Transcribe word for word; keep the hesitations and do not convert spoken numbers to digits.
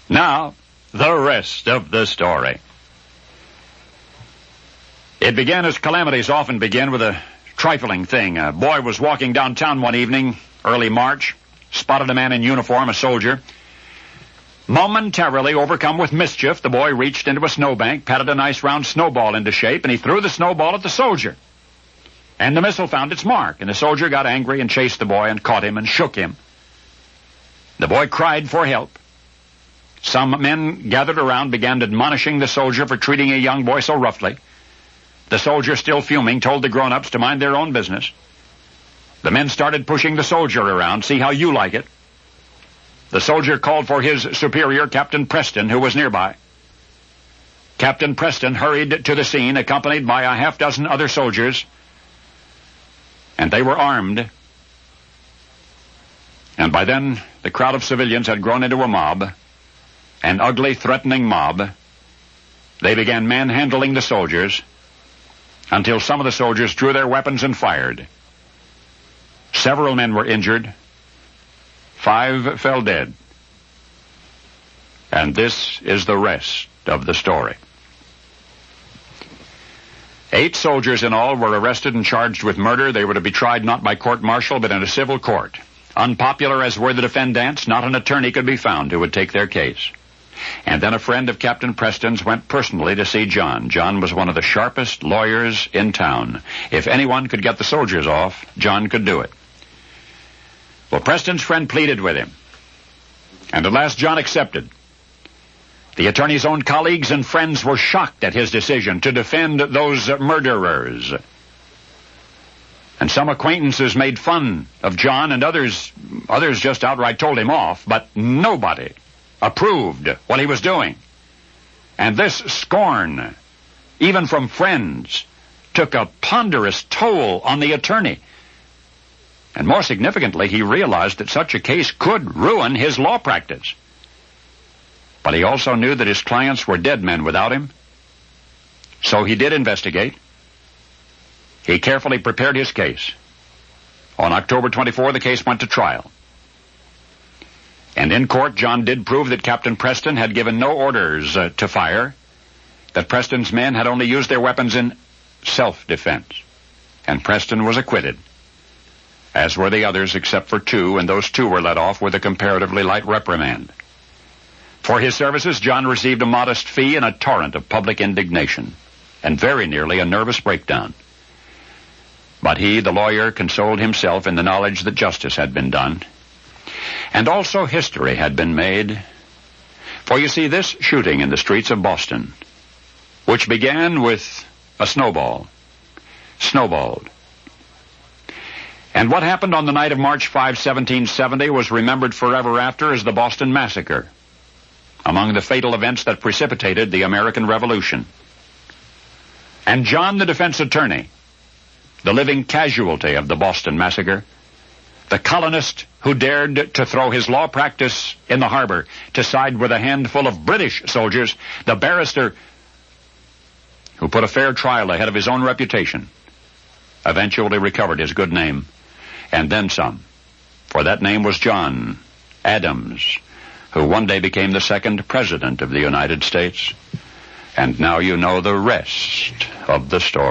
Now, the rest of the story. It began as calamities often begin, with a trifling thing. A boy was walking downtown one evening, early March, spotted a man in uniform, a soldier. Momentarily overcome with mischief, the boy reached into a snowbank, patted a nice round snowball into shape, and he threw the snowball at the soldier. And the missile found its mark, and the soldier got angry and chased the boy and caught him and shook him. The boy cried for help. Some men gathered around began admonishing the soldier for treating a young boy so roughly. The soldier, still fuming, told the grown-ups to mind their own business. The men started pushing the soldier around. See how you like it. The soldier called for his superior, Captain Preston, who was nearby. Captain Preston hurried to the scene, accompanied by a half dozen other soldiers, and they were armed. And by then, the crowd of civilians had grown into a mob, an ugly, threatening mob. They began manhandling the soldiers, until some of the soldiers drew their weapons and fired. Several men were injured. Five fell dead. And this is the rest of the story. Eight soldiers in all were arrested and charged with murder. They were to be tried not by court-martial, but in a civil court. Unpopular as were the defendants, not an attorney could be found who would take their case. And then a friend of Captain Preston's went personally to see John. John was one of the sharpest lawyers in town. If anyone could get the soldiers off, John could do it. Well, Preston's friend pleaded with him, and at last John accepted. The attorney's own colleagues and friends were shocked at his decision to defend those murderers. And some acquaintances made fun of John, and others, others just outright told him off, but nobody approved what he was doing. And this scorn, even from friends, took a ponderous toll on the attorney. And more significantly, he realized that such a case could ruin his law practice. But he also knew that his clients were dead men without him. So he did investigate. He carefully prepared his case. On October twenty-fourth, the case went to trial. And in court, John did prove that Captain Preston had given no orders uh, to fire, that Preston's men had only used their weapons in self-defense. And Preston was acquitted, as were the others except for two, and those two were let off with a comparatively light reprimand. For his services, John received a modest fee and a torrent of public indignation, and very nearly a nervous breakdown. But he, the lawyer, consoled himself in the knowledge that justice had been done, and also history had been made. For you see, this shooting in the streets of Boston, which began with a snowball, snowballed. And what happened on the night of March fifth, seventeen seventy, was remembered forever after as the Boston Massacre, among the fatal events that precipitated the American Revolution. And John, the defense attorney, the living casualty of the Boston Massacre, the colonist who dared to throw his law practice in the harbor to side with a handful of British soldiers, the barrister who put a fair trial ahead of his own reputation, eventually recovered his good name, and then some. For that name was John Adams, who one day became the second president of the United States. And now you know the rest of the story.